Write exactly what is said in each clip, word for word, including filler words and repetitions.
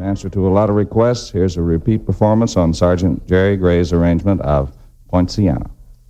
In answer to a lot of requests, here's a repeat performance on Sergeant Jerry Gray's arrangement of Poinciana.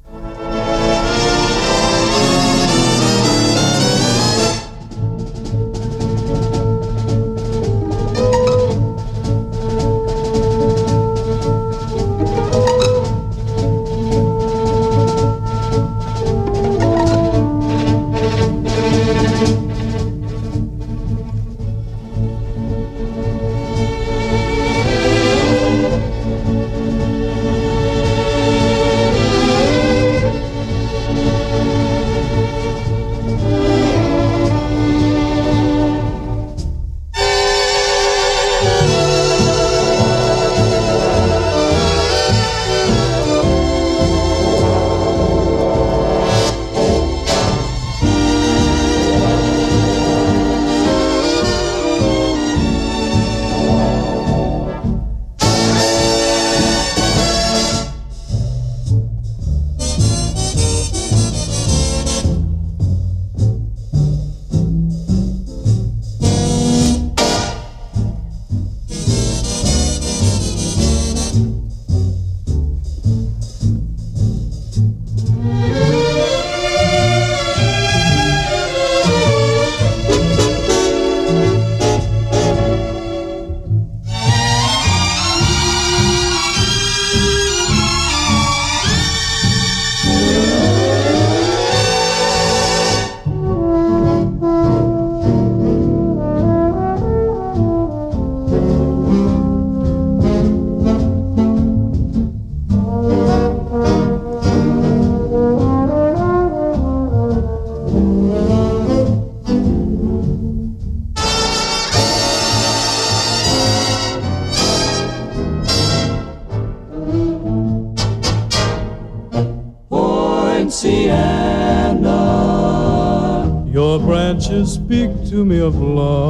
Poinciana, your branches speak to me of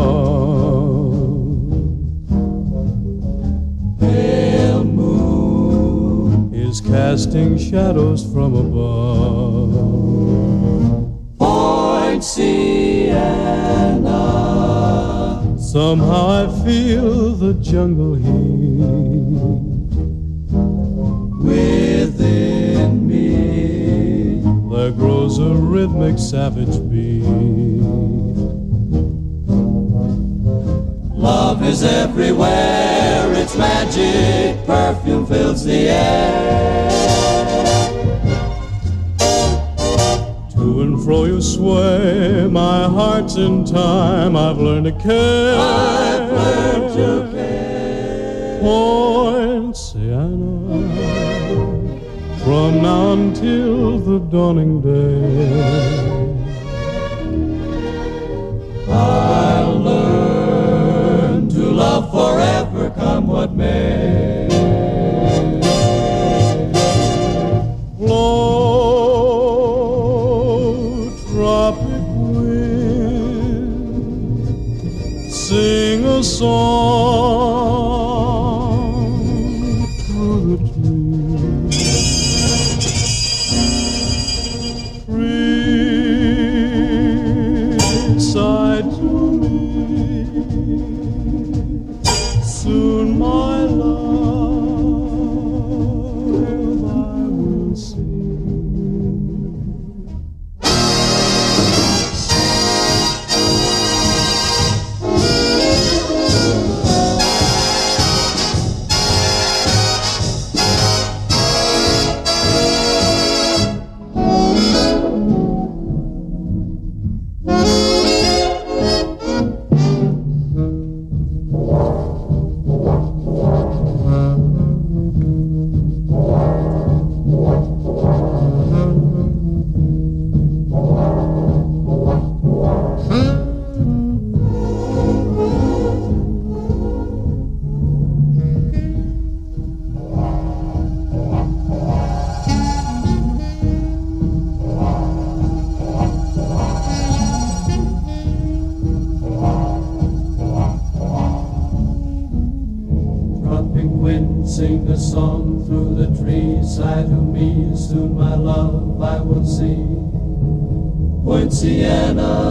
love. Pale moon is casting shadows from above. Poinciana, somehow I feel the jungle heat within me. There grows a rhythmic savage beat. Love is everywhere, its magic perfume fills the air. To and fro you sway, my heart's in time. I've learned to care. I've learned to care. Poinciana, from now until the dawning day, I'll learn to love forever, come what may. Blow, tropic wind, sing a song through the trees. Side to me, soon my love I will see. Sing a song through the trees, sigh to me, soon my love I will see. Point, Sienna.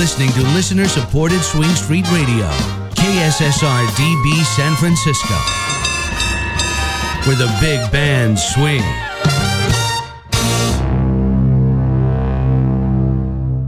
listening to listener-supported Swing Street Radio, K S S R D B San Francisco, where the big bands swing.